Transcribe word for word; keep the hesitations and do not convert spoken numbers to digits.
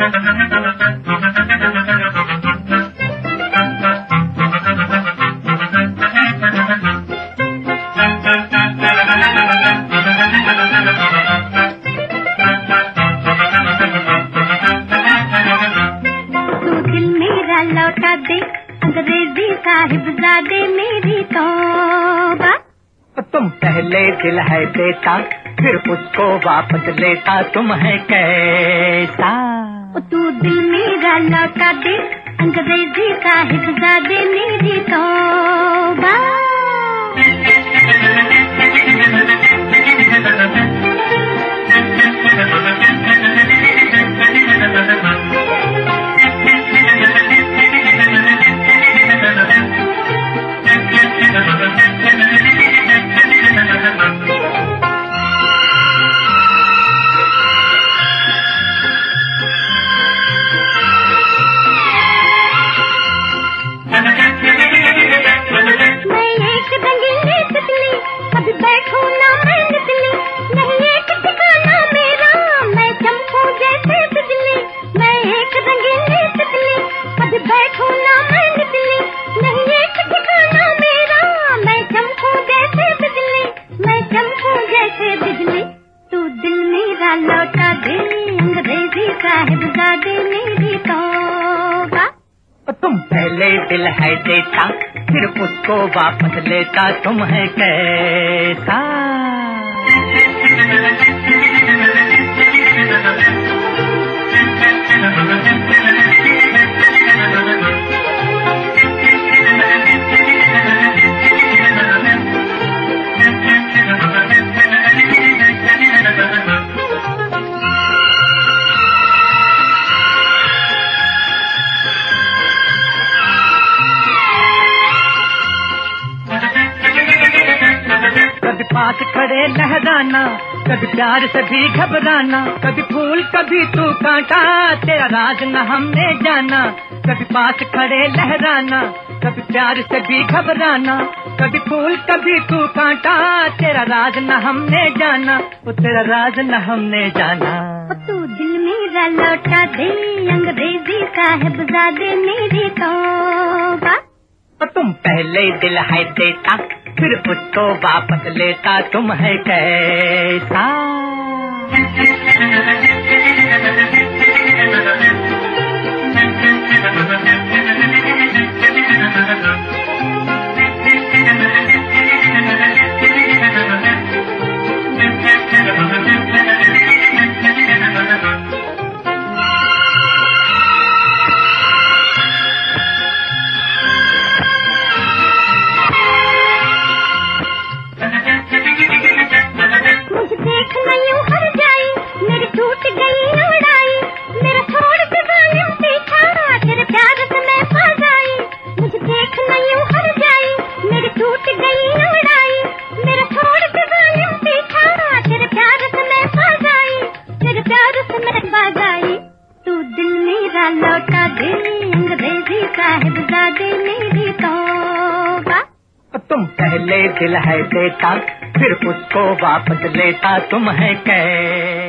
लौटा दे अंग्रेजी साहिबजादे मेरी तौबा। तुम पहले दिल है देता फिर उसको वापस लेता, तुम है कैसा? तू दिल मेरा लौटा दे अंग्रेजी साहिबजादे मेरी तौबा। लौटा दे अंग्रेजी साहिबजादे मेरी तौबा। तुम पहले दिल है देता फिर उसको वापस लेता, तुम है कैसा? कभी पास खड़े लहराना, कभी प्यार से भी घबराना, कभी फूल कभी तू कांटा, तेरा राज न हमने जाना। कभी पास खड़े लहराना, कभी प्यार से भी घबराना, कभी फूल कभी तू कांटा, तेरा राज न हमने जाना, वो तेरा राज न हमने जाना। तू दिल मेरा लौटा दे अंग्रेजी साहिबजादे मेरी तौबा। तुम पहले दिल है देता फिर उसको वापस लेता, तुम है कैसा? लौटा दे अंग्रेजी साहिबजादे मेरी तौबा। तुम पहले दिल है देता फिर उसको वापस लेता, तुम है कैसा?